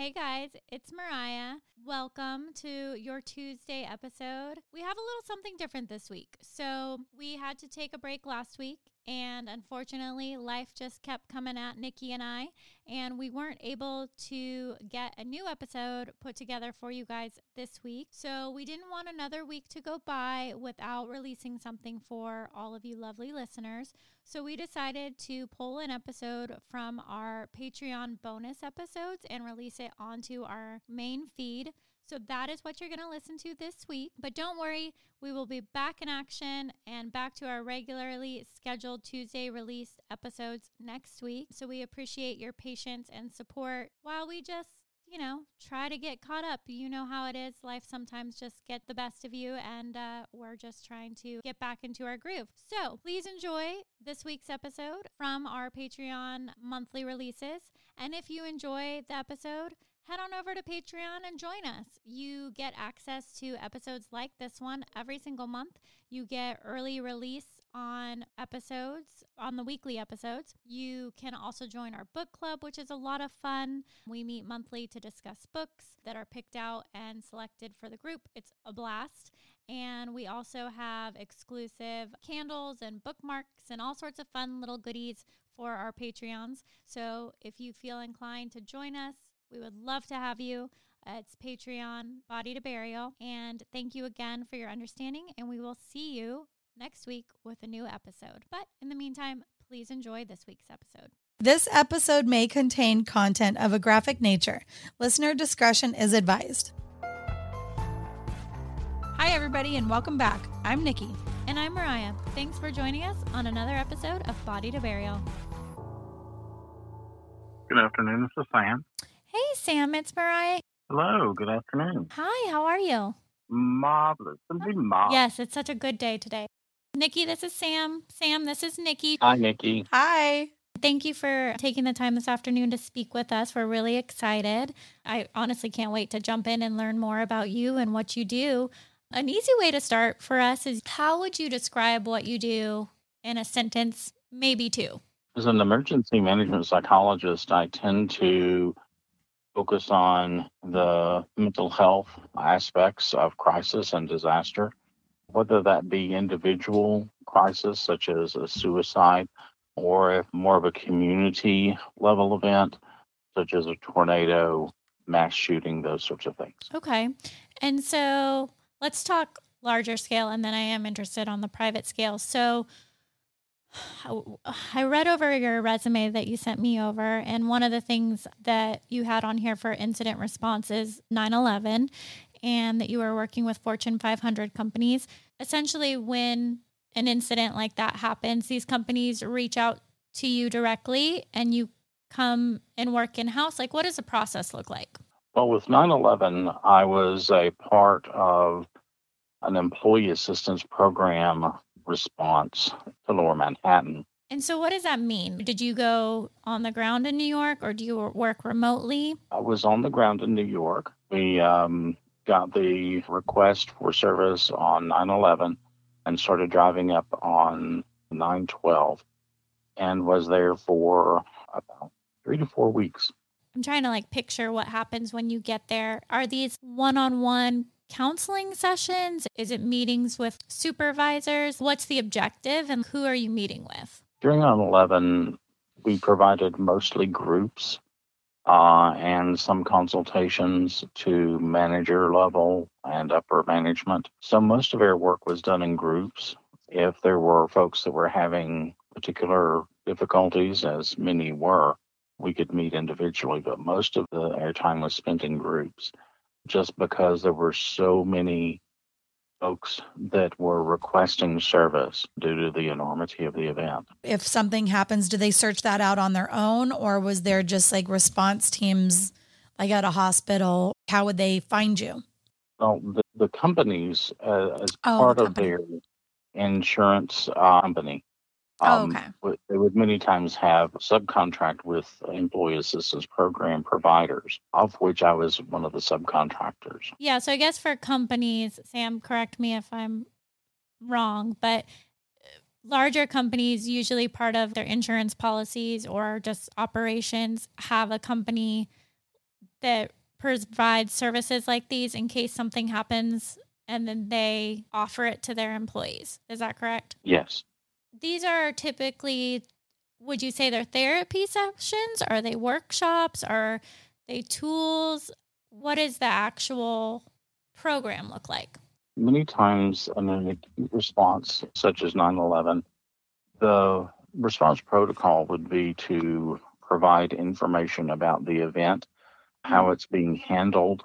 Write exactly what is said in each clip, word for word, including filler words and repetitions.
Hey guys, it's Mariah. Welcome to your Tuesday episode. We have a little something different this week. So we had to take a break last week, and unfortunately, life just kept coming at Nikki and I, and we weren't able to get a new episode put together for you guys this week. So we didn't want another week to go by without releasing something for all of you lovely listeners. So we decided to pull an episode from our Patreon bonus episodes and release it onto our main feed. So that is what you're going to listen to this week. But don't worry, we will be back in action and back to our regularly scheduled Tuesday released episodes next week. So we appreciate your patience and support while we just, you know, try to get caught up. You know how it is. Life sometimes just gets the best of you, and uh, we're just trying to get back into our groove. So please enjoy this week's episode from our Patreon monthly releases. And if you enjoy the episode, head on over to Patreon and join us. You get access to episodes like this one every single month. You get early release on episodes, on the weekly episodes. You can also join our book club, which is a lot of fun. We meet monthly to discuss books that are picked out and selected for the group. It's a blast. And we also have exclusive candles and bookmarks and all sorts of fun little goodies for our Patreons. So if you feel inclined to join us, we would love to have you. Uh, it's Patreon, Body to Burial. And thank you again for your understanding. And we will see you next week with a new episode. But in the meantime, please enjoy this week's episode. This episode may contain content of a graphic nature. Listener discretion is advised. Hi, everybody, and welcome back. I'm Nikki. And I'm Mariah. Thanks for joining us on another episode of Body to Burial. Good afternoon. This is Sam. Hey, Sam, it's Mariah. Hello. Good afternoon. Hi, how are you? Marvelous. Simply marvelous. Yes, it's such a good day today. Nikki, this is Sam. Sam, this is Nikki. Hi, Nikki. Hi. Thank you for taking the time this afternoon to speak with us. We're really excited. I honestly can't wait to jump in and learn more about you and what you do. An easy way to start for us is, how would you describe what you do in a sentence, maybe two? As an emergency management psychologist, I tend to focus on the mental health aspects of crisis and disaster, whether that be individual crisis, such as a suicide, or if more of a community level event, such as a tornado, mass shooting, those sorts of things. Okay. And so let's talk larger scale, and then I am interested on the private scale. So I read over your resume that you sent me over, and one of the things that you had on here for incident response is nine eleven, and that you were working with Fortune five hundred companies. Essentially, when an incident like that happens, these companies reach out to you directly, and you come and work in-house. Like, what does the process look like? Well, with nine eleven, I was a part of an employee assistance program response to Lower Manhattan. And so what does that mean? Did you go on the ground in New York, or do you work remotely? I was on the ground in New York. We um, got the request for service on nine eleven and started driving up on nine twelve and was there for about three to four weeks. I'm trying to like picture what happens when you get there. Are these one-on-one counseling sessions? Is it meetings with supervisors? What's the objective, and who are you meeting with? During nine eleven, we provided mostly groups uh, and some consultations to manager level and upper management. So most of our work was done in groups. If there were folks that were having particular difficulties, as many were, we could meet individually, but most of the airtime was spent in groups, just because there were so many folks that were requesting service due to the enormity of the event. If something happens, do they search that out on their own, or was there just like response teams like at a hospital? How would they find you? Well, the, the companies, uh, as Oh, part the of their insurance uh, company, Oh, um, okay. w- they would many times have subcontract with employee assistance program providers, of which I was one of the subcontractors. Yeah, so I guess for companies, Sam, correct me if I'm wrong, but larger companies, usually part of their insurance policies or just operations, have a company that provides services like these in case something happens, and then they offer it to their employees. Is that correct? Yes. These are typically, would you say they're therapy sessions? Are they workshops? Are they tools? What does the actual program look like? Many times in a response such as nine eleven, the response protocol would be to provide information about the event, how it's being handled,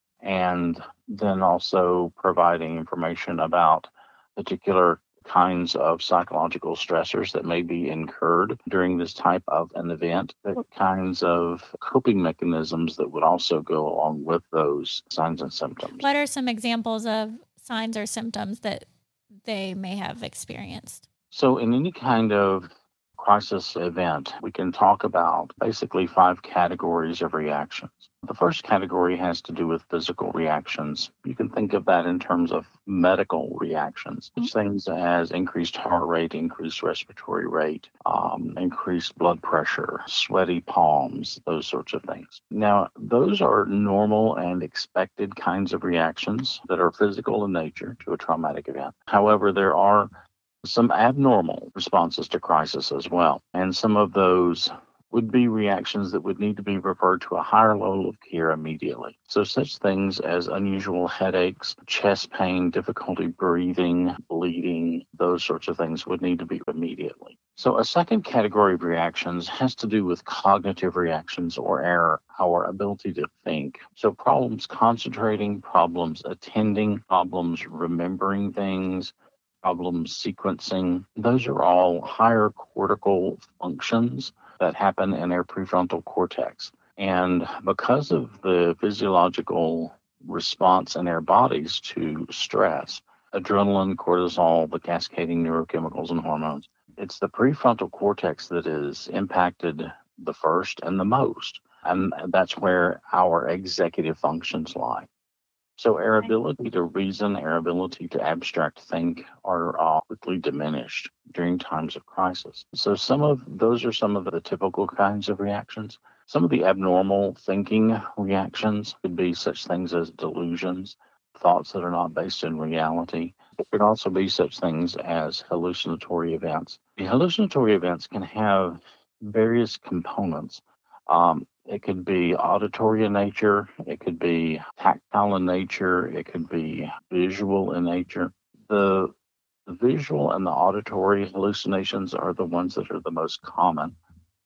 and then also providing information about particular kinds of psychological stressors that may be incurred during this type of an event, the kinds of coping mechanisms that would also go along with those signs and symptoms. What are some examples of signs or symptoms that they may have experienced? So in any kind of crisis event, we can talk about basically five categories of reactions. The first category has to do with physical reactions. You can think of that in terms of medical reactions, such things as increased heart rate, increased respiratory rate, um, increased blood pressure, sweaty palms, those sorts of things. Now, those are normal and expected kinds of reactions that are physical in nature to a traumatic event. However, there are some abnormal responses to crisis as well. And some of those would be reactions that would need to be referred to a higher level of care immediately. So such things as unusual headaches, chest pain, difficulty breathing, bleeding, those sorts of things would need to be immediately. So a second category of reactions has to do with cognitive reactions or our, our ability to think. So problems concentrating, problems attending, problems remembering things, problem sequencing. Those are all higher cortical functions that happen in our prefrontal cortex. And because of the physiological response in our bodies to stress, adrenaline, cortisol, the cascading neurochemicals and hormones, it's the prefrontal cortex that is impacted the first and the most. And that's where our executive functions lie. So our ability to reason, our ability to abstract think are uh, quickly diminished during times of crisis. So some of those are some of the typical kinds of reactions. Some of the abnormal thinking reactions could be such things as delusions, thoughts that are not based in reality. It could also be such things as hallucinatory events. The hallucinatory events can have various components. Um, It could be auditory in nature. It could be tactile in nature. It could be visual in nature. The, the visual and the auditory hallucinations are the ones that are the most common.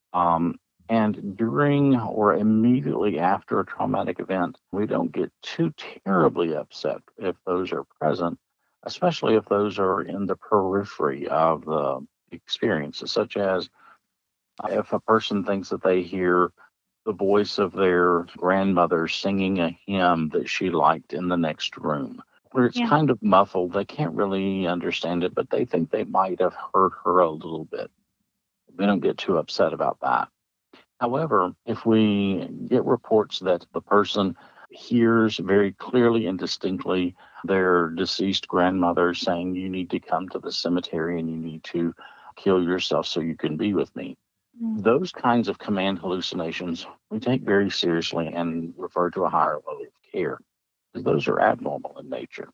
Um, and during or immediately after a traumatic event, we don't get too terribly upset if those are present, especially if those are in the periphery of the experiences, such as if a person thinks that they hear the voice of their grandmother singing a hymn that she liked in the next room, where it's Yeah. kind of muffled. They can't really understand it, but they think they might have heard her a little bit. They don't get too upset about that. However, if we get reports that the person hears very clearly and distinctly their deceased grandmother saying, "You need to come to the cemetery and you need to kill yourself so you can be with me," those kinds of command hallucinations we take very seriously and refer to a higher level of care, because those are abnormal in nature.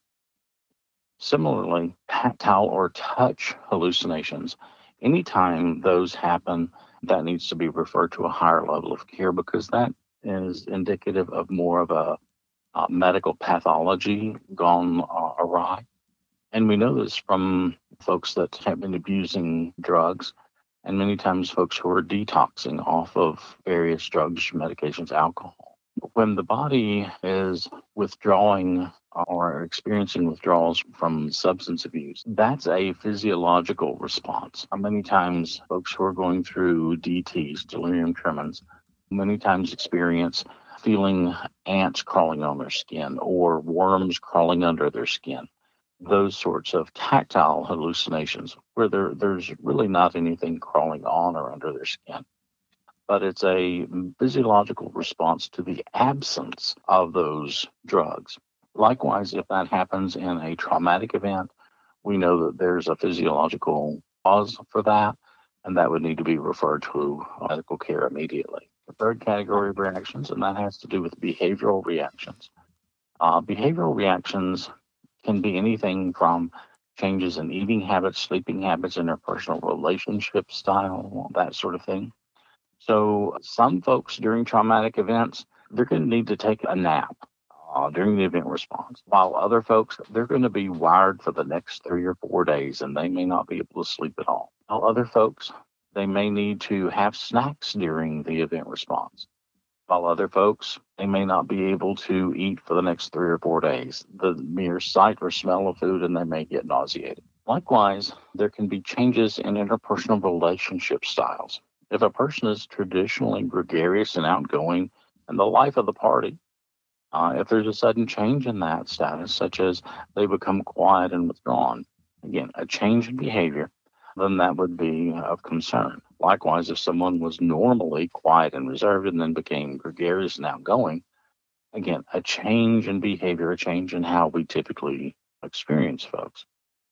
Similarly, tactile or touch hallucinations, anytime those happen, that needs to be referred to a higher level of care, because that is indicative of more of a, uh medical pathology gone uh, awry. And we know this from folks that have been abusing drugs, and many times folks who are detoxing off of various drugs, medications, alcohol. When the body is withdrawing or experiencing withdrawals from substance abuse, that's a physiological response. Many times folks who are going through D Ts, delirium tremens, many times experience feeling ants crawling on their skin or worms crawling under their skin. Those sorts of tactile hallucinations where there, there's really not anything crawling on or under their skin, but it's a physiological response to the absence of those drugs. Likewise, if that happens in a traumatic event, we know that there's a physiological cause for that, and that would need to be referred to medical care immediately. the third category of reactions, and that has to do with behavioral reactions. Uh, behavioral reactions can be anything from changes in eating habits, sleeping habits, interpersonal relationship style, that sort of thing. So some folks during traumatic events, they're going to need to take a nap uh, during the event response, while other folks, they're going to be wired for the next three or four days and they may not be able to sleep at all. While other folks, they may need to have snacks during the event response. While other folks, they may not be able to eat for the next three or four days. The mere sight or smell of food, and they may get nauseated. Likewise, there can be changes in interpersonal relationship styles. If a person is traditionally gregarious and outgoing and the life of the party, uh, if there's a sudden change in that status, such as they become quiet and withdrawn, again, a change in behavior, then that would be of concern. Likewise, if someone was normally quiet and reserved and then became gregarious and outgoing, again, a change in behavior, a change in how we typically experience folks.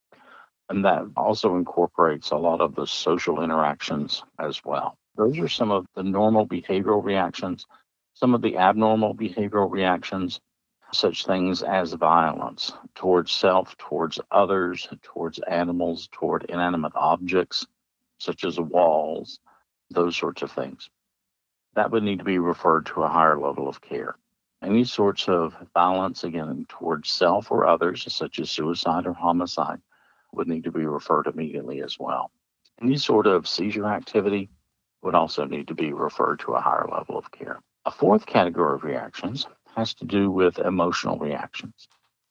And that also incorporates a lot of the social interactions as well. Those are some of the normal behavioral reactions. Some of the abnormal behavioral reactions, such things as violence towards self, towards others, towards animals, toward inanimate objects, such as walls, those sorts of things. That would need to be referred to a higher level of care. Any sorts of violence, again, towards self or others, such as suicide or homicide, would need to be referred immediately as well. Any sort of seizure activity would also need to be referred to a higher level of care. A fourth category of reactions has to do with emotional reactions.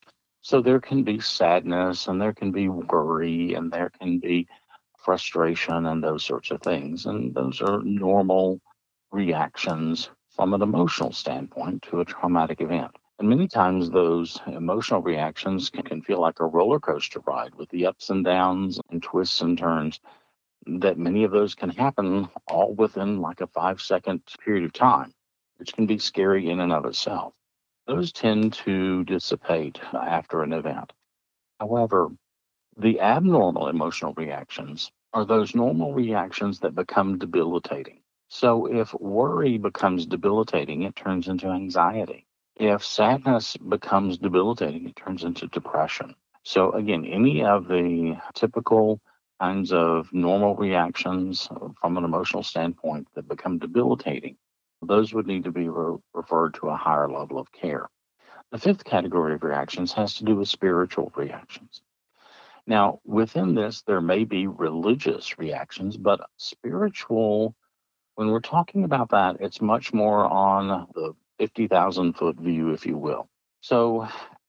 So there can be sadness and there can be worry and there can be frustration and those sorts of things. And those are normal reactions from an emotional standpoint to a traumatic event. And many times those emotional reactions can, can feel like a roller coaster ride with the ups and downs and twists and turns, that many of those can happen all within like a five second period of time, which can be scary in and of itself. Those tend to dissipate after an event. However, the abnormal emotional reactions are those normal reactions that become debilitating. So if worry becomes debilitating, it turns into anxiety. If sadness becomes debilitating, it turns into depression. So again, any of the typical kinds of normal reactions from an emotional standpoint that become debilitating, those would need to be re- referred to a higher level of care. The fifth category of reactions has to do with spiritual reactions. Now, within this, there may be religious reactions, but spiritual, when we're talking about that, it's much more on the fifty thousand foot view, if you will. So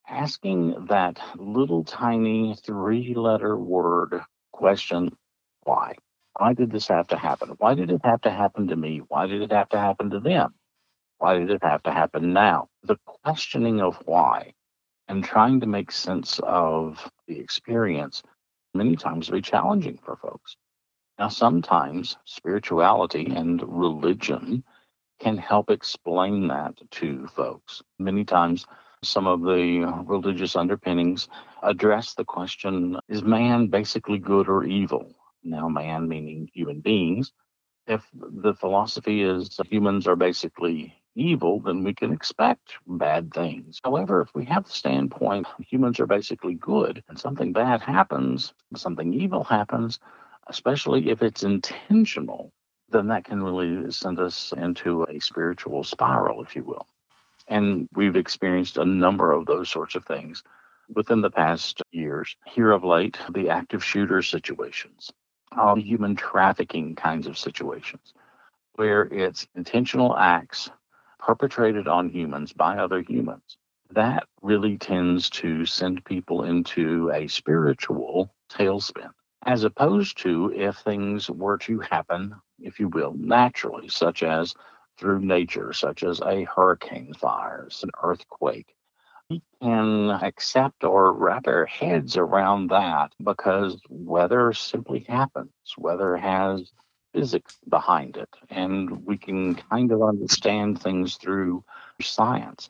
asking that little tiny three letter word question, why? Why did this have to happen? Why did it have to happen to me? Why did it have to happen to them? Why did it have to happen now? The questioning of why and trying to make sense of the experience many times be challenging for folks. Now, sometimes spirituality and religion can help explain that to folks. Many times, some of the religious underpinnings address the question, is man basically good or evil? Now, man meaning human beings. If the philosophy is humans are basically evil, then we can expect bad things. However, if we have the standpoint humans are basically good and something bad happens, something evil happens, especially if it's intentional, then that can really send us into a spiritual spiral, if you will. And we've experienced a number of those sorts of things within the past years. Here of late, the active shooter situations, all the human trafficking kinds of situations, where it's intentional acts perpetrated on humans by other humans. That really tends to send people into a spiritual tailspin, as opposed to if things were to happen, if you will, naturally, such as through nature, such as a hurricane fires, an earthquake. We can accept or wrap our heads around that because weather simply happens. Weather has physics behind it, and we can kind of understand things through science.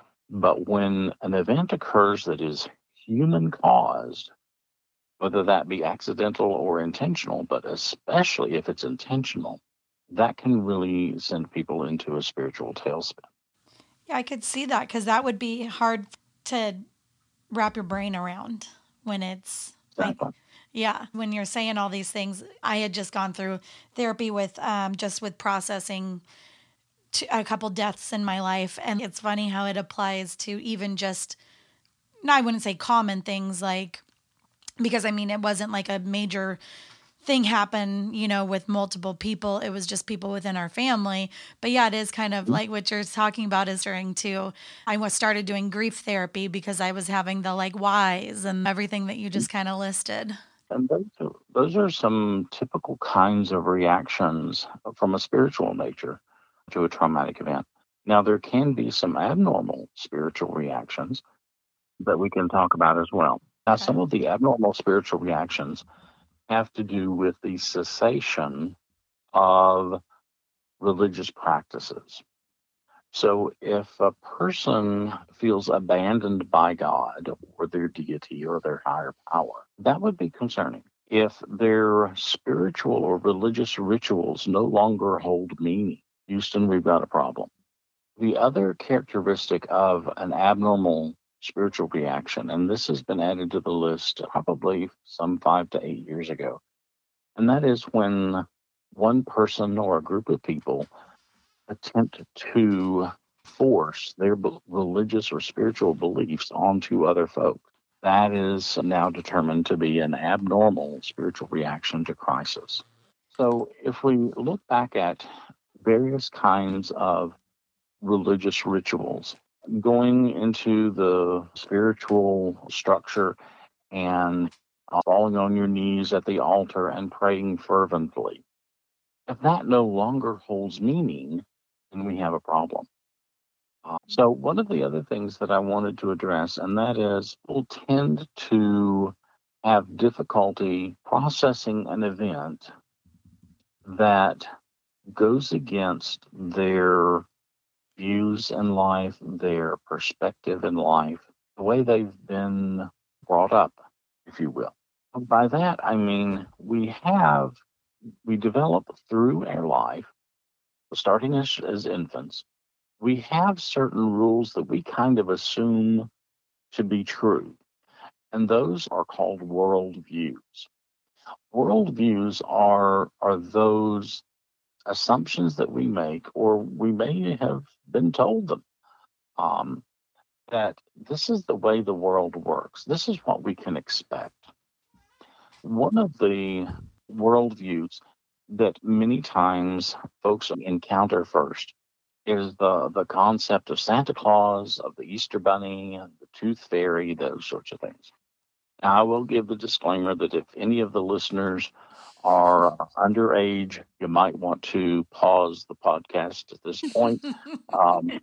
But when an event occurs that is human caused, whether that be accidental or intentional, but especially if it's intentional, that can really send people into a spiritual tailspin. Yeah, I could see that because that would be hard to wrap your brain around when it's like, Exactly. yeah, when you're saying all these things. I had just gone through therapy with um, just with processing t- a couple deaths in my life. And it's funny how it applies to even just, no, I wouldn't say common things like, because I mean, it wasn't like a major thing happen, you know, with multiple people. It was just people within our family. But yeah, it is kind of like what you're talking about is during too. I was started doing grief therapy because I was having the like whys and everything that you just kind of listed. And those are, those are some typical kinds of reactions from a spiritual nature to a traumatic event. Now, there can be some abnormal spiritual reactions that we can talk about as well. Now, Okay. some of the abnormal spiritual reactions have to do with the cessation of religious practices. So, if a person feels abandoned by God or their deity or their higher power, that would be concerning. If their spiritual or religious rituals no longer hold meaning, Houston, we've got a problem. The other characteristic of an abnormal spiritual reaction, and this has been added to the list probably some five to eight years ago, and that is when one person or a group of people attempt to force their be- religious or spiritual beliefs onto other folk. That is now determined to be an abnormal spiritual reaction to crisis. So, if we look back at various kinds of religious rituals, going into the spiritual structure and falling on your knees at the altar and praying fervently, if that no longer holds meaning, then we have a problem. Uh, so, one of the other things that I wanted to address, and that is, people tend to have difficulty processing an event that goes against their views in life, their perspective in life, the way they've been brought up, if you will. By that, I mean we have, we develop through our life, starting as, as infants, we have certain rules that we kind of assume to be true, and those are called worldviews. Worldviews are are those assumptions that we make, or we may have been told them, um, that this is the way the world works. This is what we can expect. One of the worldviews that many times folks encounter first is the the concept of Santa Claus, of the Easter Bunny, the Tooth Fairy, those sorts of things. Now, I will give the disclaimer that if any of the listeners are underage, you might want to pause the podcast at this point. Um,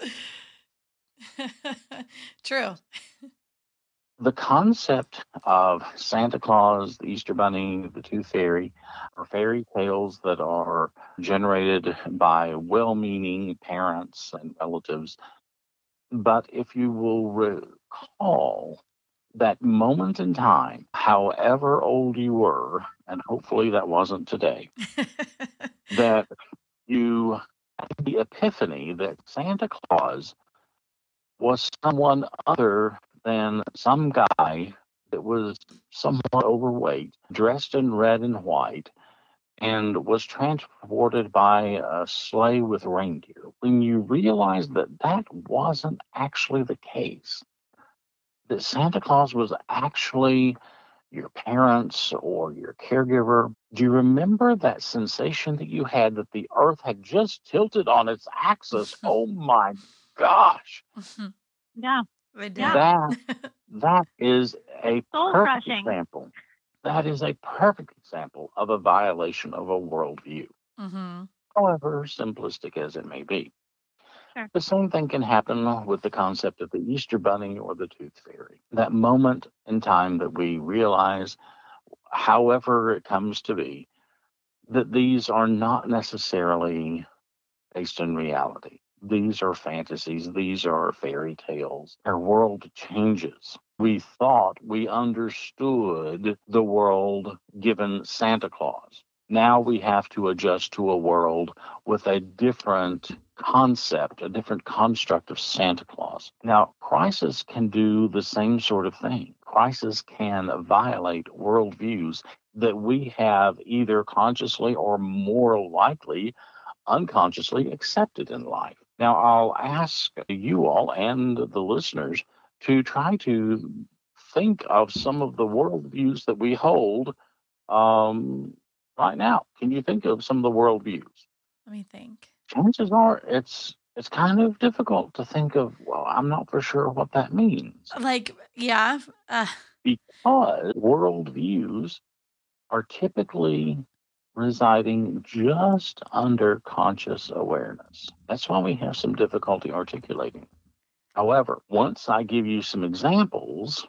True. the concept of Santa Claus, the Easter Bunny, the Tooth Fairy are fairy tales that are generated by well meaning parents and relatives. But if you will recall that moment in time, however old you were, and hopefully that wasn't today, that you had the epiphany that Santa Claus was someone other than some guy that was somewhat overweight, dressed in red and white, and was transported by a sleigh with reindeer. When you realize that that wasn't actually the case, that Santa Claus was actually your parents or your caregiver, do you remember that sensation that you had that the earth had just tilted on its axis? Oh my gosh. Yeah. I did. That that is a Soul perfect crushing. example. That is a perfect example of a violation of a worldview, Mm-hmm. however simplistic as it may be. Sure. The same thing can happen with the concept of the Easter Bunny or the Tooth Fairy. That moment in time that we realize, however it comes to be, that these are not necessarily based in reality. These are fantasies. These are fairy tales. Our world changes. We thought we understood the world given Santa Claus. Now we have to adjust to a world with a different concept, a different construct of Santa Claus. Now, crisis can do the same sort of thing. Crisis can violate worldviews that we have either consciously or more likely unconsciously accepted in life. Now, I'll ask you all and the listeners to try to think of some of the worldviews that we hold um, right now. Can you think of some of the worldviews? Let me think. Chances are it's it's kind of difficult to think of, well, I'm not for sure what that means. Like, yeah. Uh, Because worldviews are typically residing just under conscious awareness. That's why we have some difficulty articulating. However, once I give you some examples,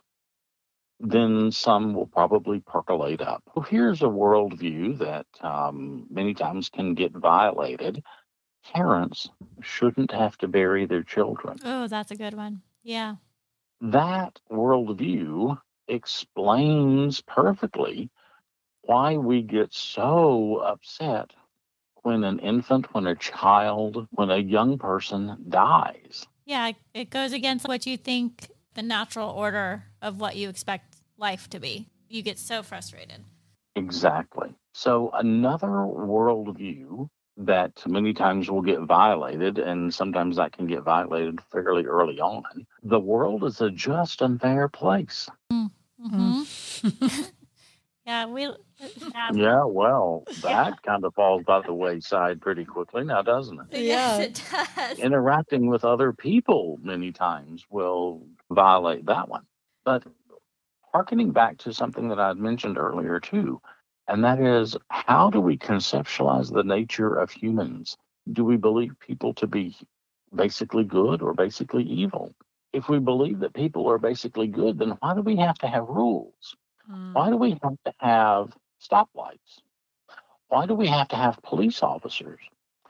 then some will probably percolate up. Well, here's a worldview that um, many times can get violated. Parents shouldn't have to bury their children. Oh, that's a good one. Yeah. That worldview explains perfectly why we get so upset when an infant, when a child, when a young person dies. Yeah, it goes against what you think the natural order of what you expect life to be. You get so frustrated. Exactly. So another worldview that many times will get violated, and sometimes that can get violated fairly early on. The world is a just and fair place. Mm-hmm. Mm. yeah, we. Yeah. Yeah, well, that yeah. kind of falls by the wayside pretty quickly now, doesn't it? Yes, it does. Interacting with other people many times will violate that one. But harkening back to something that I had mentioned earlier too, and that is, how do we conceptualize the nature of humans? Do we believe people to be basically good or basically evil? If we believe that people are basically good, then why do we have to have rules? Mm. Why do we have to have stoplights? Why do we have to have police officers?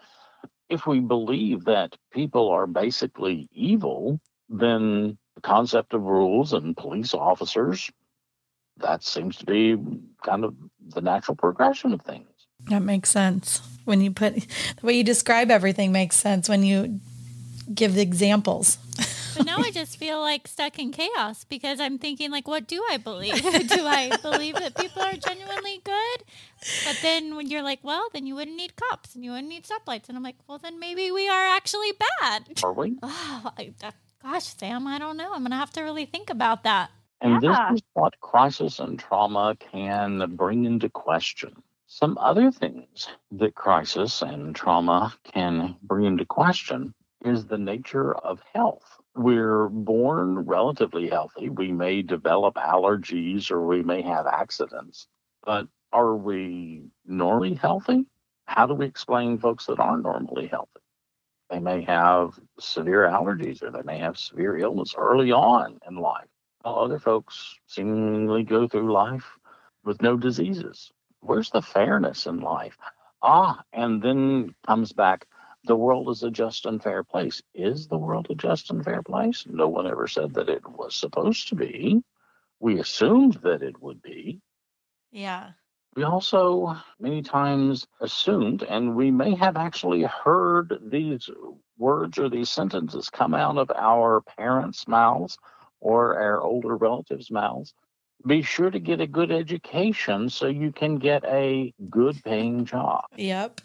If we believe that people are basically evil, then the concept of rules and police officers, that seems to be kind of the natural progression of things. That makes sense. When you put, the way you describe everything makes sense when you give the examples. But now I just feel like stuck in chaos because I'm thinking, like, what do I believe? Do I believe that people are genuinely good? But then when you're like, well, then you wouldn't need cops and you wouldn't need stoplights. And I'm like, well, then maybe we are actually bad. Are we? Oh, I, uh, gosh, Sam, I don't know. I'm going to have to really think about that. And yeah. This is what crisis and trauma can bring into question. Some other things that crisis and trauma can bring into question is the nature of health. We're born relatively healthy. We may develop allergies or we may have accidents, but are we normally healthy? How do we explain folks that aren't normally healthy? They may have severe allergies or they may have severe illness early on in life, while other folks seemingly go through life with no diseases. Where's the fairness in life? Ah, and then comes back, the world is a just and fair place. Is the world a just and fair place? No one ever said that it was supposed to be. We assumed that it would be. Yeah. We also many times assumed, and we may have actually heard these words or these sentences come out of our parents' mouths or our older relatives' mouths. Be sure to get a good education so you can get a good paying job. Yep.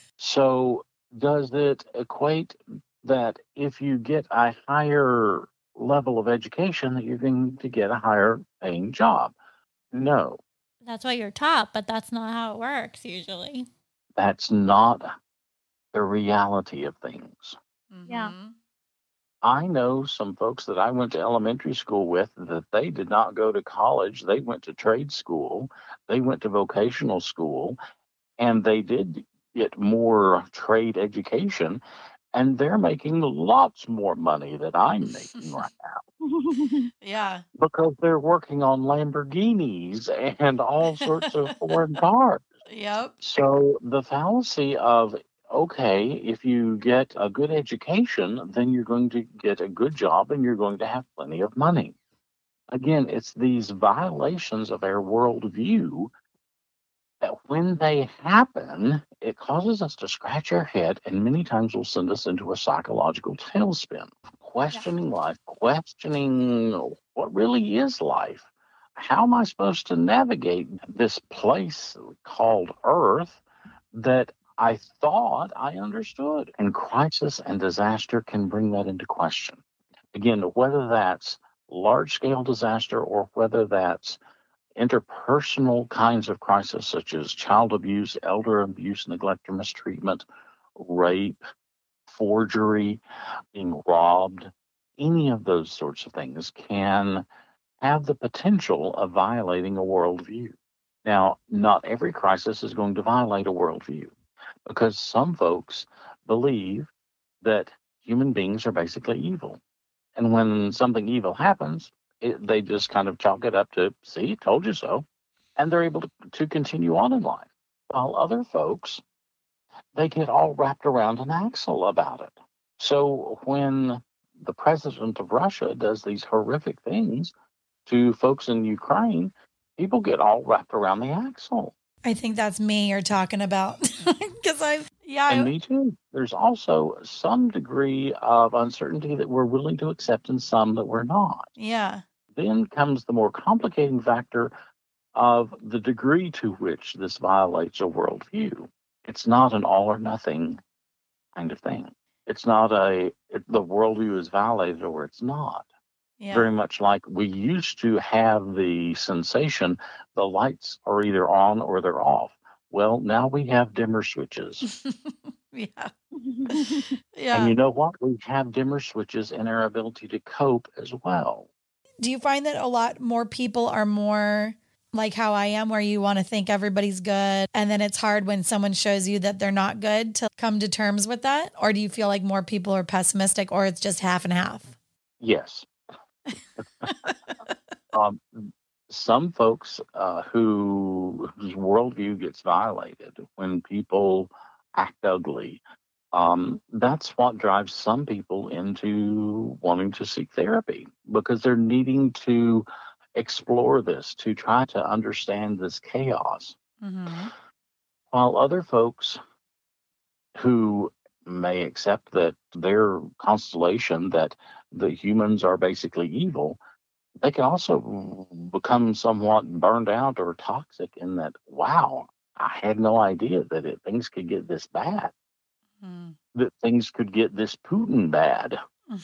So does it equate that if you get a higher level of education that you're going to get a higher paying job? No. That's what you're taught, but that's not how it works usually. That's not the reality of things. Mm-hmm. Yeah. I know some folks that I went to elementary school with that they did not go to college. They went to trade school. They went to vocational school, and they did get more trade education, and they're making lots more money than I'm making right now. Yeah. Because they're working on Lamborghinis and all sorts of foreign cars. Yep. So the fallacy of, okay, if you get a good education, then you're going to get a good job and you're going to have plenty of money. Again, it's these violations of our worldview that when they happen, it causes us to scratch our head and many times will send us into a psychological tailspin, Yeah. questioning life, questioning what really is life. How am I supposed to navigate this place called Earth that I thought I understood? And crisis and disaster can bring that into question. Again, whether that's large scale disaster or whether that's interpersonal kinds of crisis, such as child abuse, elder abuse, neglect or mistreatment, rape, forgery, being robbed, any of those sorts of things can have the potential of violating a worldview. Now, not every crisis is going to violate a worldview because some folks believe that human beings are basically evil. And when something evil happens, it, they just kind of chalk it up to, see, told you so. And they're able to, to continue on in life. While other folks, they get all wrapped around an axle about it. So when the president of Russia does these horrific things to folks in Ukraine, people get all wrapped around the axle. I think that's me you're talking about. Because I've, yeah. And I, me too. There's also some degree of uncertainty that we're willing to accept and some that we're not. yeah. Then comes the more complicating factor of the degree to which this violates a worldview. It's not an all or nothing kind of thing. It's not a, it, the worldview is violated or it's not. Yeah. Very much like we used to have the sensation the lights are either on or they're off. Well, now we have dimmer switches. yeah. And Yeah. you know what? We have dimmer switches in our ability to cope as well. Do you find that a lot more people are more like how I am, where you want to think everybody's good, and then it's hard when someone shows you that they're not good to come to terms with that? Or do you feel like more people are pessimistic, or it's just half and half? Yes. um, some folks uh, who whose worldview gets violated when people act ugly, um, that's what drives some people into wanting to seek therapy because they're needing to explore this, to try to understand this chaos. Mm-hmm. While other folks who may accept that their constellation, that the humans are basically evil, they can also become somewhat burned out or toxic in that, wow, I had no idea that it, things could get this bad, Mm-hmm. that things could get this Putin bad,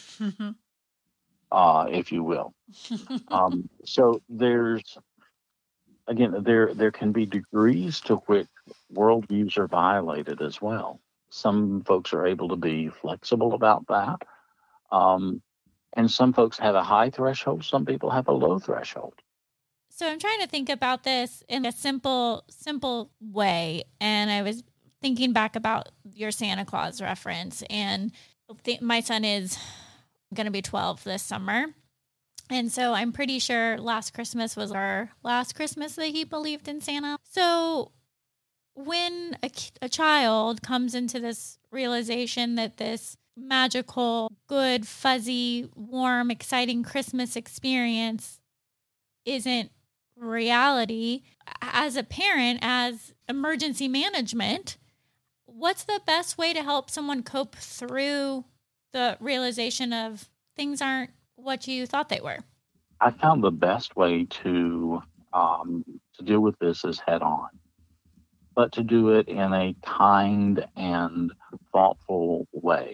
uh, if you will. Um, so there's, again, there there can be degrees to which worldviews are violated as well. Some folks are able to be flexible about that. Um, and some folks have a high threshold, some people have a low threshold. So I'm trying to think about this in a simple, simple way. And I was thinking back about your Santa Claus reference. And th- my son is going to be twelve this summer. And so I'm pretty sure last Christmas was our last Christmas that he believed in Santa. So when a, a child comes into this realization that this magical, good, fuzzy, warm, exciting Christmas experience isn't reality, as a parent, as emergency management, what's the best way to help someone cope through the realization of things aren't what you thought they were? I found the best way to um, to deal with this is head on, but to do it in a kind and thoughtful way.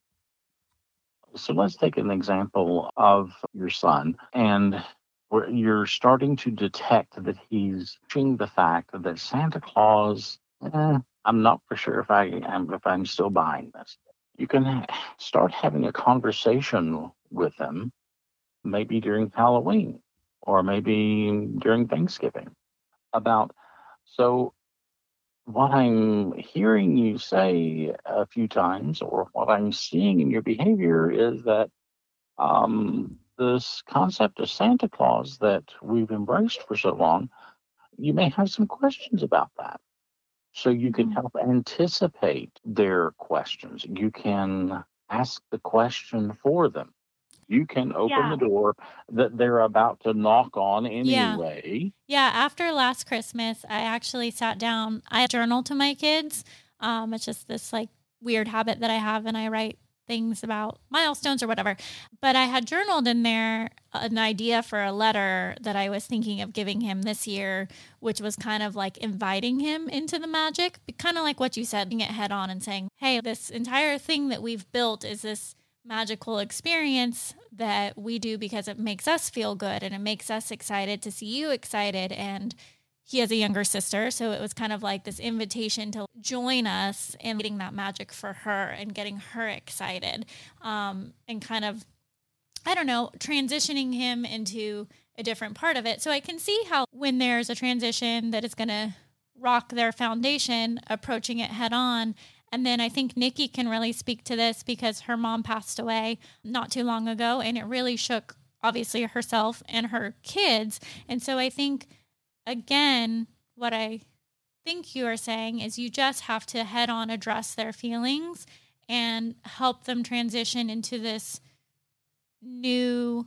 So let's take an example of your son, and where you're starting to detect that he's seeing the fact that Santa Claus, eh, I'm not for sure if I am if I'm still buying this. You can start having a conversation with him, maybe during Halloween or maybe during Thanksgiving, about so what I'm hearing you say a few times, or what I'm seeing in your behavior, is that um, this concept of Santa Claus that we've embraced for so long, you may have some questions about that. So you can help anticipate their questions. You can ask the question for them. You can open Yeah. the door that they're about to knock on Yeah. anyway. Yeah, after last Christmas, I actually sat down. I journal to my kids. Um, it's just this like weird habit that I have, and I write things about milestones or whatever. But I had journaled in there an idea for a letter that I was thinking of giving him this year, which was kind of like inviting him into the magic, kind of like what you said, being it head on and saying, hey, this entire thing that we've built is this magical experience that we do because it makes us feel good and it makes us excited to see you excited. And he has a younger sister, so it was kind of like this invitation to join us in getting that magic for her and getting her excited, um, and kind of, I don't know, transitioning him into a different part of it. So I can see how when there's a transition that is going to rock their foundation, approaching it head on. And then I think Nikki can really speak to this because her mom passed away not too long ago, and it really shook, obviously, herself and her kids. And so I think, again, what I think you are saying is you just have to head on address their feelings and help them transition into this new,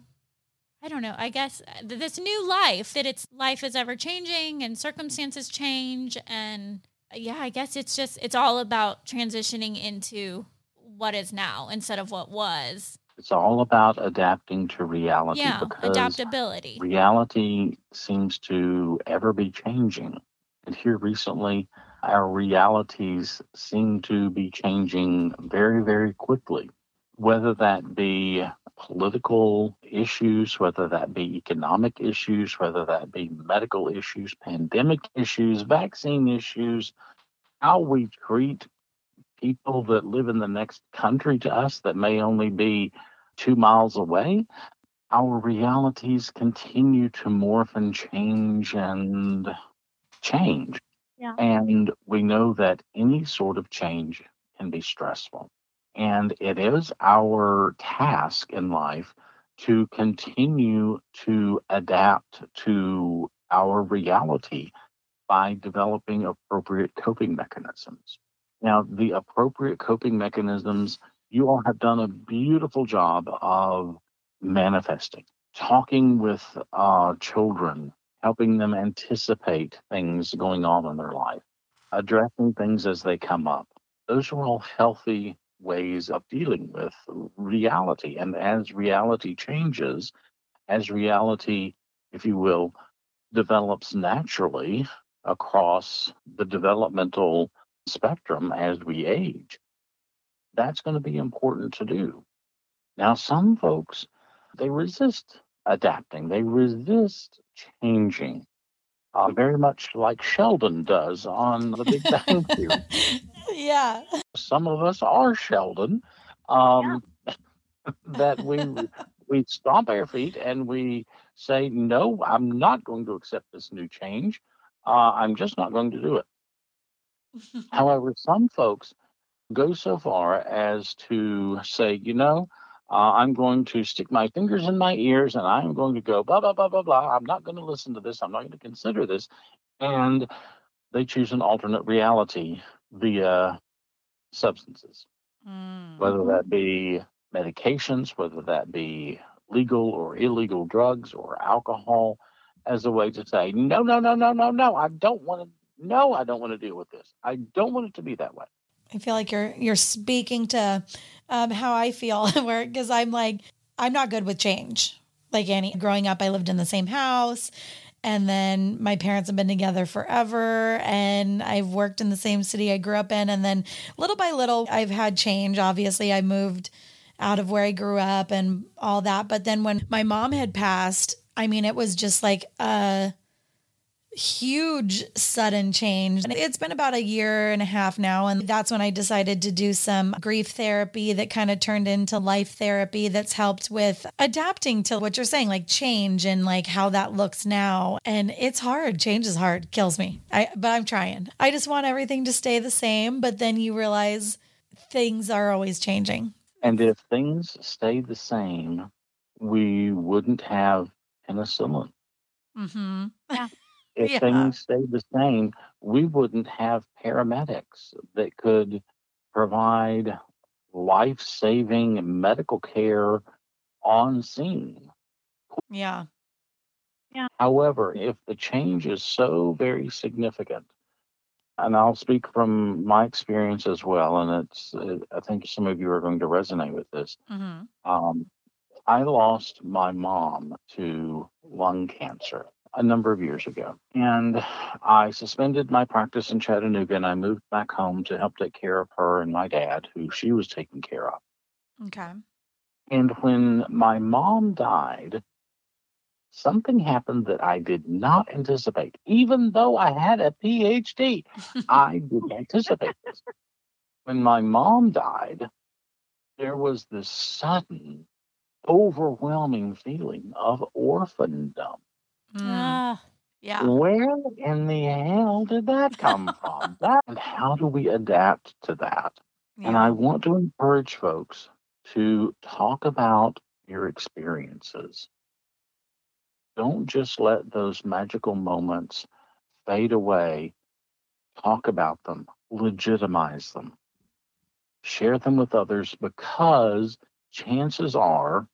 I don't know, I guess this new life, that it's life is ever changing and circumstances change. And yeah, I guess it's just, it's all about transitioning into what is now instead of what was. It's all about adapting to reality. Yeah, because adaptability. Reality seems to ever be changing. And here recently, our realities seem to be changing very, very quickly, whether that be political issues, whether that be economic issues, whether that be medical issues, pandemic issues, vaccine issues, how we treat people that live in the next country to us that may only be two miles away. Our realities continue to morph and change and change. Yeah. And we know that any sort of change can be stressful. And it is our task in life to continue to adapt to our reality by developing appropriate coping mechanisms. Now, the appropriate coping mechanisms, you all have done a beautiful job of manifesting, talking with uh, children, helping them anticipate things going on in their life, addressing things as they come up. Those are all healthy ways of dealing with reality. And as reality changes, as reality, if you will, develops naturally across the developmental spectrum as we age, that's going to be important to do. Now, some folks, they resist adapting, they resist changing, uh, very much like Sheldon does on The Big Bang Theory. Yeah. Some of us are Sheldon, um, yeah. that we we stomp our feet and we say, no, I'm not going to accept this new change. Uh, I'm just not going to do it. However, some folks go so far as to say, you know, uh, I'm going to stick my fingers in my ears and I'm going to go blah, blah, blah, blah, blah. I'm not going to listen to this. I'm not going to consider this. And they choose an alternate reality via substances, mm. whether that be medications, whether that be legal or illegal drugs or alcohol, as a way to say, no, no, no, no, no, no, I don't want to, no, I don't want to deal with this. I don't want it to be that way. I feel like you're you're speaking to um, how I feel, where because I'm like, I'm not good with change. Like Annie, growing up, I lived in the same house. And then my parents have been together forever, and I've worked in the same city I grew up in. And then little by little, I've had change. Obviously, I moved out of where I grew up and all that. But then when my mom had passed, I mean, it was just like a huge sudden change. And it's been about a year and a half now. And that's when I decided to do some grief therapy that kind of turned into life therapy that's helped with adapting to what you're saying, like change and like how that looks now. And it's hard. Change is hard. Kills me. I, but I'm trying. I just want everything to stay the same. But then you realize things are always changing. And if things stay the same, we wouldn't have penicillin. Mm-hmm. Yeah. If Yeah. things stayed the same, we wouldn't have paramedics that could provide life-saving medical care on scene. Yeah. Yeah. However, if the change is so very significant, and I'll speak from my experience as well, and it's, uh, I think some of you are going to resonate with this. Mm-hmm. Um, I lost my mom to lung cancer a number of years ago, and I suspended my practice in Chattanooga, and I moved back home to help take care of her and my dad, who she was taking care of. Okay. And when my mom died, something happened that I did not anticipate. Even though I had a P H D, I didn't anticipate this. When my mom died, there was this sudden, overwhelming feeling of orphandom. Mm. Ah, Yeah. Where in the hell did that come from? That, and how do we adapt to that? And I Yeah. want to encourage folks to talk about your experiences. Don't just let those magical moments fade away. Talk about them, legitimize them, share them with others, because chances are,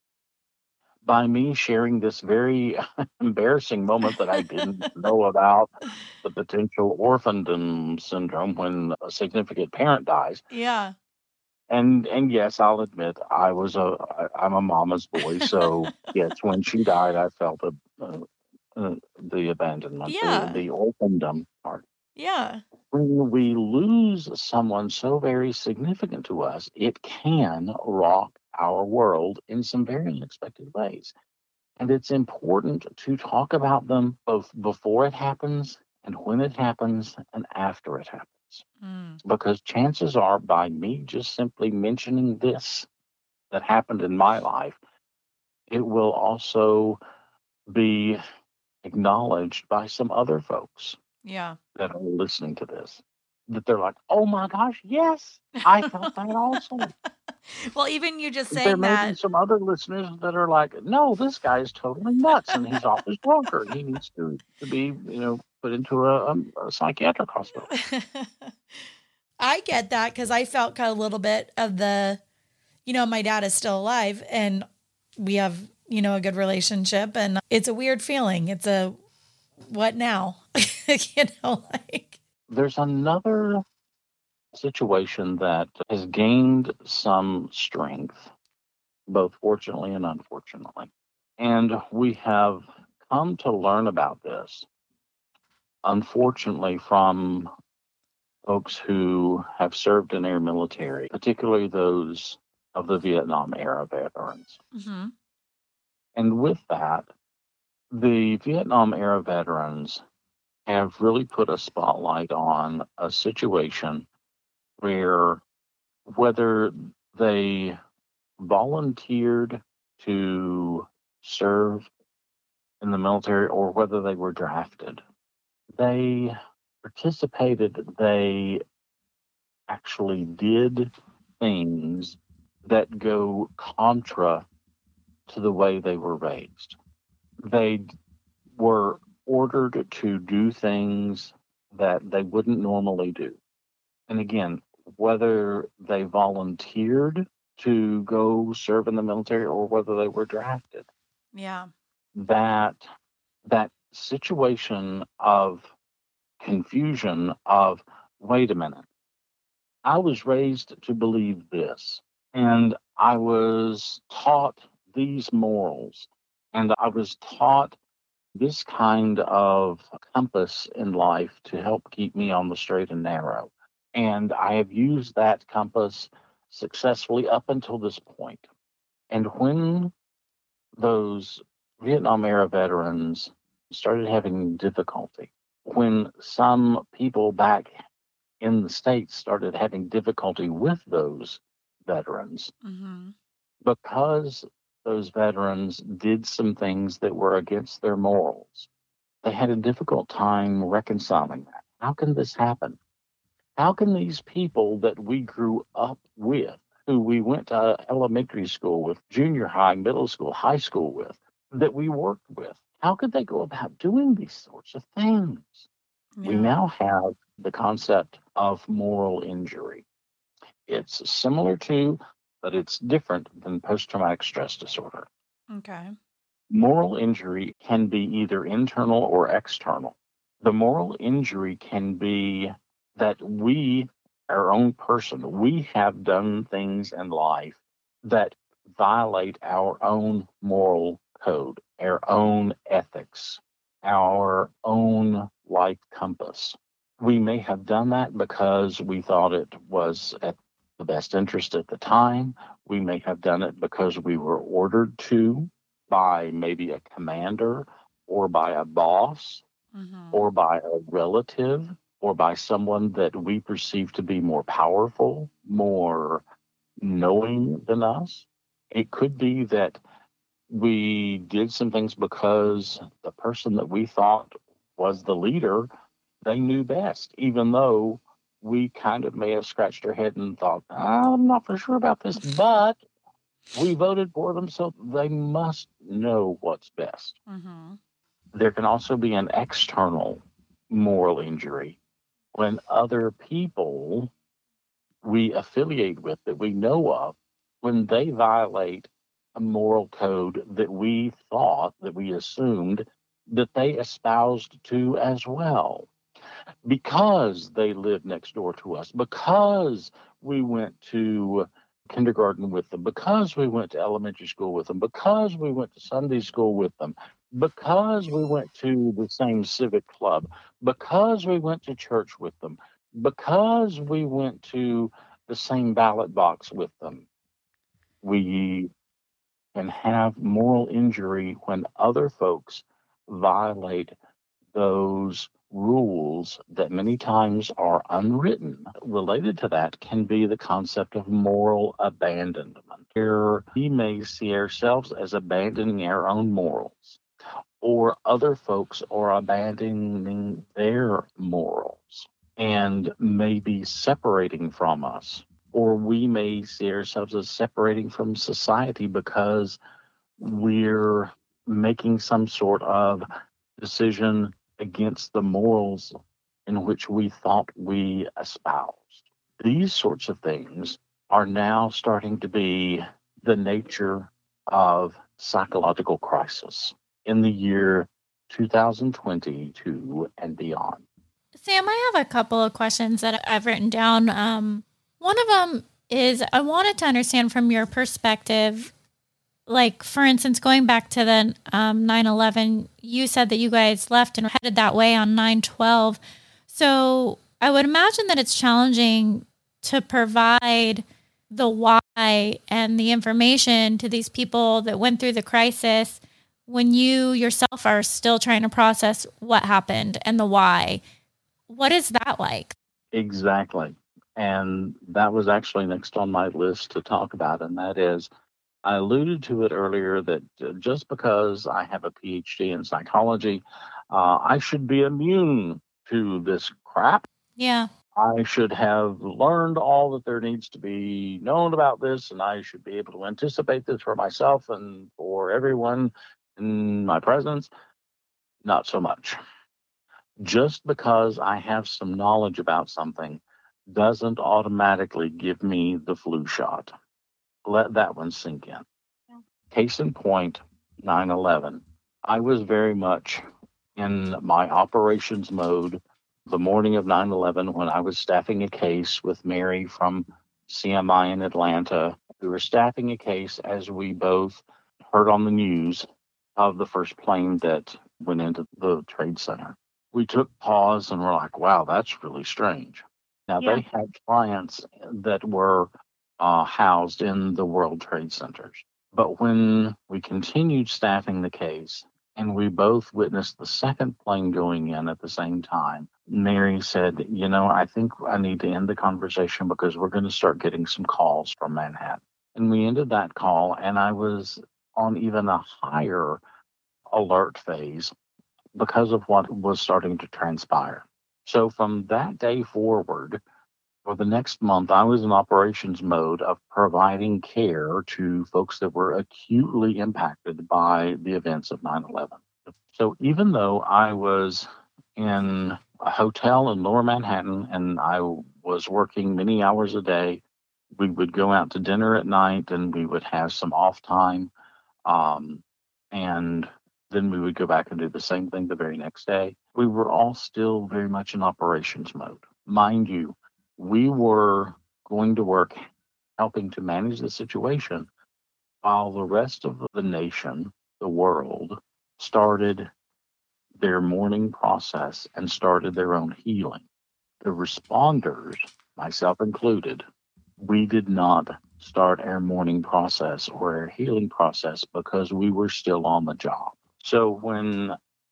by me sharing this very embarrassing moment that I didn't know about, the potential orphandom syndrome when a significant parent dies. Yeah. And and yes, I'll admit I was a I, I'm a mama's boy, so yes, when she died, I felt a, uh, uh, the abandonment, the Yeah. the orphandom part. Yeah. When we lose someone so very significant to us, it can rock our world in some very unexpected ways. And it's important to talk about them both before it happens and when it happens and after it happens. Mm. Because chances are, by me just simply mentioning this that happened in my life, it will also be acknowledged by some other folks Yeah. that are listening to this. That they're like, oh my gosh, yes, I felt that also. Well, even you just There saying may be that. some other listeners that are like, no, this guy is totally nuts and he's off his rocker. He needs to, to be, you know, put into a, um, a psychiatric hospital. I get that because I felt kind of a little bit of the, you know, my dad is still alive and we have, you know, a good relationship, and it's a weird feeling. It's a what now? You know, like. There's another situation that has gained some strength, both fortunately and unfortunately. And we have come to learn about this, unfortunately, from folks who have served in our military, particularly those of the Vietnam era veterans. Mm-hmm. And with that, the Vietnam era veterans have really put a spotlight on a situation where, whether they volunteered to serve in the military or whether they were drafted, they participated, they actually did things that go contra to the way they were raised. They were ordered to do things that they wouldn't normally do. And again, whether they volunteered to go serve in the military or whether they were drafted, Yeah. that that situation of confusion of, wait a minute, I was raised to believe this, and I was taught these morals, and I was taught this kind of compass in life to help keep me on the straight and narrow. And I have used that compass successfully up until this point. And when those Vietnam era veterans started having difficulty, when some people back in the States started having difficulty with those veterans, Mm-hmm. because those veterans did some things that were against their morals, they had a difficult time reconciling that. How can this happen? How can these people that we grew up with, who we went to elementary school with, junior high, middle school, high school with, that we worked with, how could they go about doing these sorts of things? We Yeah. now have the concept of moral injury. It's similar to but it's different than post-traumatic stress disorder. Okay. Moral injury can be either internal or external. The moral injury can be that we, our own person, we have done things in life that violate our own moral code, our own ethics, our own life compass. We may have done that because we thought it was at the best interest at the time. We may have done it because we were ordered to by maybe a commander or by a boss Mm-hmm. or by a relative or by someone that we perceive to be more powerful, more knowing than us. It could be that we did some things because the person that we thought was the leader, they knew best, even though we kind of may have scratched our head and thought, I'm not for sure about this, but we voted for them, so they must know what's best. Mm-hmm. There can also be an external moral injury when other people we affiliate with that we know of, when they violate a moral code that we thought, that we assumed that they espoused to as well, because they live next door to us, because we went to kindergarten with them, because we went to elementary school with them, because we went to Sunday school with them, because we went to the same civic club, because we went to church with them, because we went to the same ballot box with them. We can have moral injury when other folks violate those rules that many times are unwritten. Related to that can be the concept of moral abandonment, where we may see ourselves as abandoning our own morals, or other folks are abandoning their morals and maybe separating from us, or we may see ourselves as separating from society because we're making some sort of decision against the morals in which we thought we espoused. These sorts of things are now starting to be the nature of psychological crisis in the year two thousand twenty-two and beyond. Sam, I have a couple of questions that I've written down. Um, one of them is I wanted to understand from your perspective, like, for instance, going back to the um, nine eleven, you said that you guys left and headed that way on nine twelve. So I would imagine that it's challenging to provide the why and the information to these people that went through the crisis when you yourself are still trying to process what happened and the why. What is that like? Exactly. And that was actually next on my list to talk about, and that is, I alluded to it earlier that uh, just because I have a P H D in psychology, uh, I should be immune to this crap. Yeah. I should have learned all that there needs to be known about this, and I should be able to anticipate this for myself and for everyone in my presence. Not so much. Just because I have some knowledge about something doesn't automatically give me the flu shot. Let that one sink in. Yeah. Case in point, nine eleven. I was very much in my operations mode the morning of nine eleven when I was staffing a case with Mary from C M I in Atlanta. We were staffing a case as we both heard on the news of the first plane that went into the Trade Center. We took pause and were like, wow, that's really strange. Now, Yeah. they had clients that were uh, housed in the World Trade Centers. But when we continued staffing the case and we both witnessed the second plane going in at the same time, Mary said, you know, I think I need to end the conversation because we're going to start getting some calls from Manhattan. And we ended that call, and I was on even a higher alert phase because of what was starting to transpire. So from that day forward, for the next month, I was in operations mode of providing care to folks that were acutely impacted by the events of nine eleven. So even though I was in a hotel in lower Manhattan and I was working many hours a day, We would go out to dinner at night and we would have some off time. Um, and then we would go back and do the same thing the very next day. We were all still very much in operations mode. Mind you, we were going to work helping to manage the situation while the rest of the nation, the world, started their mourning process and started their own healing. The responders, myself included, we did not start our mourning process or our healing process because we were still on the job. So when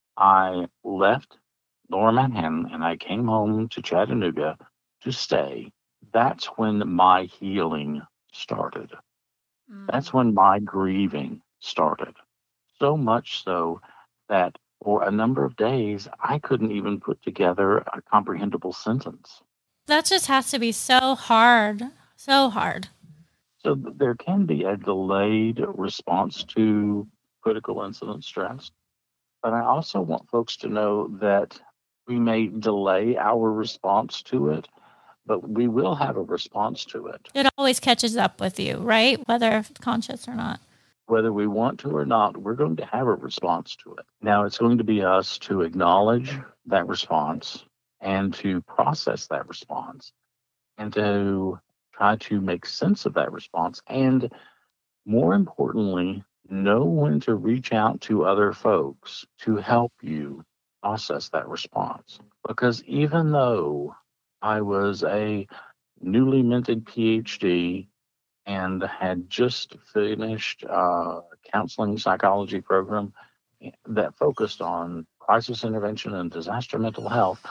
I left Lower Manhattan and I came home to Chattanooga to stay, that's when my healing started. Mm. That's when my grieving started. So much so that for a number of days, I couldn't even put together a comprehensible sentence. That just has to be so hard. So hard. So there can be a delayed response to critical incident stress. But I also want folks to know that we may delay our response to it, but we will have a response to it. It always catches up with you, right? Whether conscious or not. Whether we want to or not, we're going to have a response to it. Now, it's going to be us to acknowledge that response and to process that response and to try to make sense of that response. And more importantly, know when to reach out to other folks to help you process that response. Because even though I was a newly minted PhD and had just finished a counseling psychology program that focused on crisis intervention and disaster mental health,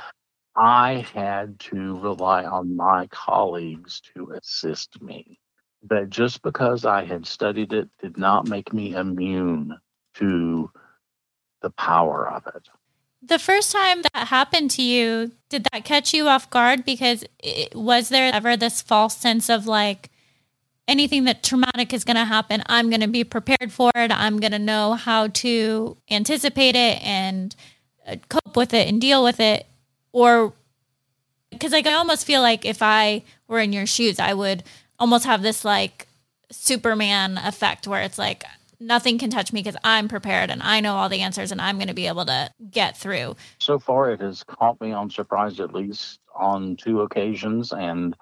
I had to rely on my colleagues to assist me. But just because I had studied it did not make me immune to the power of it. The first time that happened to you, did that catch you off guard? Because it, was there ever this false sense of like, anything that traumatic is going to happen, I'm going to be prepared for it. I'm going to know how to anticipate it and cope with it and deal with it? Or because like I almost feel like if I were in your shoes, I would almost have this like Superman effect where it's like nothing can touch me because I'm prepared and I know all the answers and I'm going to be able to get through. So far, it has caught me on surprise at least on two occasions, and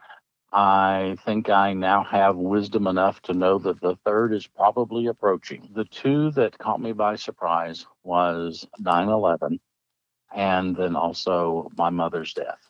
I think I now have wisdom enough to know that the third is probably approaching. The two that caught me by surprise was nine eleven and then also my mother's death.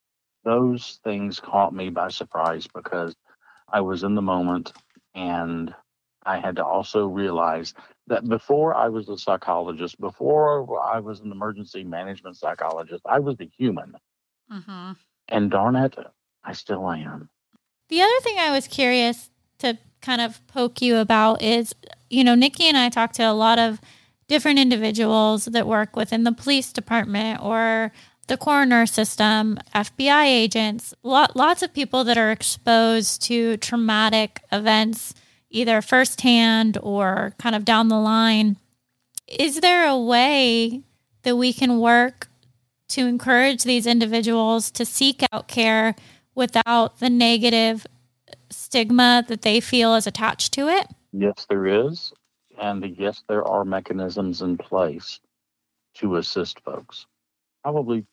Those things caught me by surprise because I was in the moment, and I had to also realize that before I was a psychologist, before I was an emergency management psychologist, I was a human. Mm-hmm. And darn it, I still am. The other thing I was curious to kind of poke you about is, you know, Nikki and I talked to a lot of different individuals that work within the police department or the coroner system, F B I agents, lot, lots of people that are exposed to traumatic events, either firsthand or kind of down the line. Is there a way that we can work to encourage these individuals to seek out care without the negative stigma that they feel is attached to it? Yes, there is. And yes, there are mechanisms in place to assist folks. Probably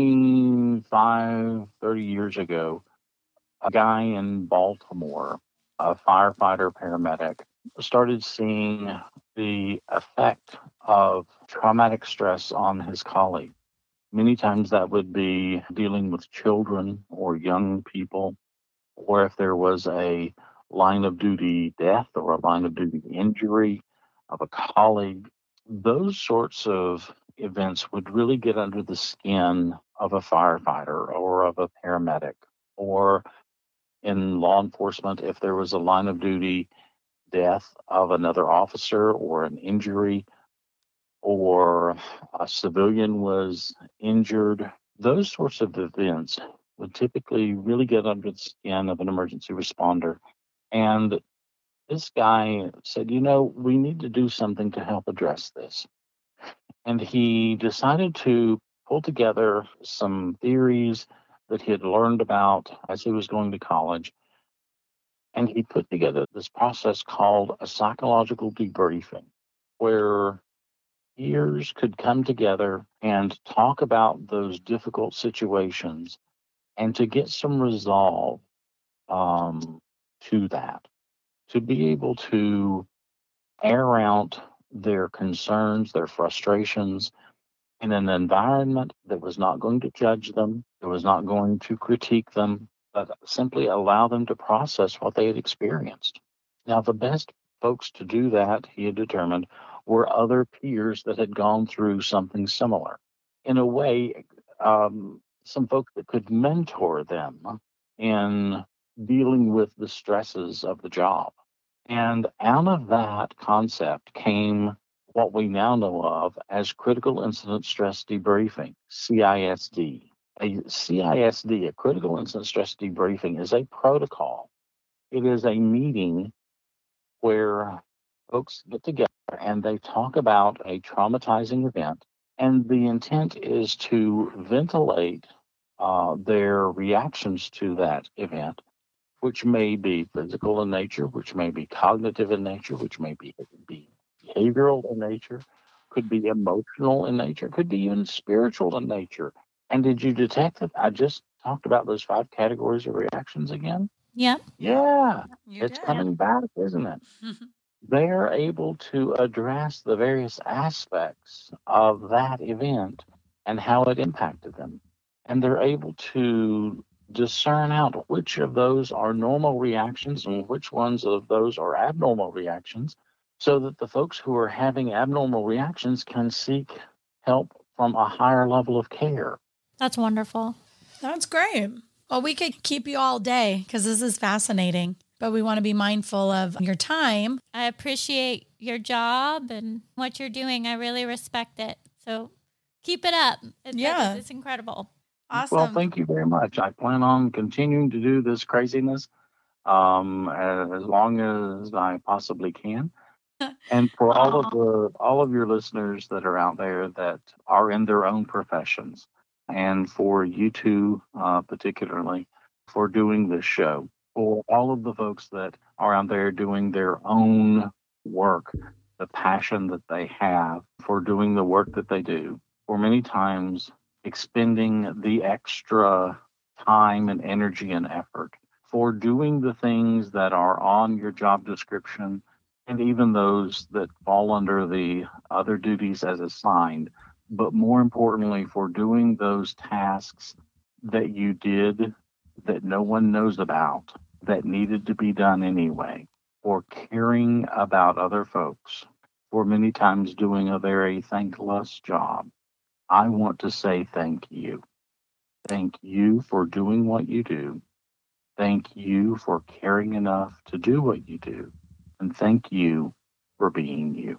twenty-five, thirty years ago, a guy in Baltimore, a firefighter paramedic, started seeing the effect of traumatic stress on his colleague. Many times that would be dealing with children or young people, or if there was a line of duty death or a line of duty injury of a colleague. Those sorts of events would really get under the skin of a firefighter or of a paramedic, or in law enforcement, if there was a line of duty death of another officer or an injury, or a civilian was injured, those sorts of events would typically really get under the skin of an emergency responder. And this guy said, you know, we need to do something to help address this. And he decided to pull together some theories that he had learned about as he was going to college And he put together this process called a psychological debriefing, where peers could come together and talk about those difficult situations and to get some resolve um, to that, to be able to air out their concerns, their frustrations in an environment that was not going to judge them, that was not going to critique them, but simply allow them to process what they had experienced. Now, the best folks to do that, he had determined, were other peers that had gone through something similar. In a way, um, some folks that could mentor them in dealing with the stresses of the job. And out of that concept came what we now know of as critical incident stress debriefing, C I S D. A C I S D, a critical incident stress debriefing, is a protocol. It is a meeting where folks get together and they talk about a traumatizing event. And the intent is to ventilate uh, their reactions to that event, which may be physical in nature, which may be cognitive in nature, which may be, be behavioral in nature, could be emotional in nature, could be even spiritual in nature. And did you detect that I just talked about those five categories of reactions again? Yep. Yeah, You it's did. coming back, isn't it? They are able to address the various aspects of that event and how it impacted them. And they're able to discern out which of those are normal reactions and which ones of those are abnormal reactions, so that the folks who are having abnormal reactions can seek help from a higher level of care. That's wonderful. That's great. Well, we could keep you all day because this is fascinating, but we want to be mindful of your time. I appreciate your job and what you're doing. I really respect it. So keep it up. It's, Yeah. It's incredible. Awesome. Well, thank you very much. I plan on continuing to do this craziness um, as long as I possibly can. And for all of the all of your listeners that are out there that are in their own professions, and for you two uh, particularly for doing this show, for all of the folks that are out there doing their own work, the passion that they have for doing the work that they do, for many times expending the extra time and energy and effort for doing the things that are on your job description, and even those that fall under the other duties as assigned, but more importantly, for doing those tasks that you did that no one knows about, that needed to be done anyway, for caring about other folks, for many times doing a very thankless job. I want to say thank you. Thank you for doing what you do. Thank you for caring enough to do what you do. And thank you for being you.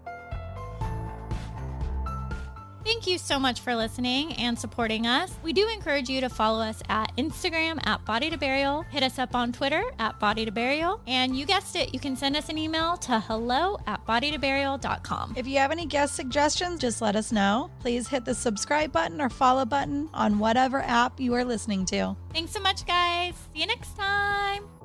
Thank you so much for listening and supporting us. We do encourage you to follow us at Instagram at Body to Burial. Hit us up on Twitter at Body to Burial. And you guessed it, you can send us an email to hello at body to burial dot com. If you have any guest suggestions, just let us know. Please hit the subscribe button or follow button on whatever app you are listening to. Thanks so much, guys. See you next time.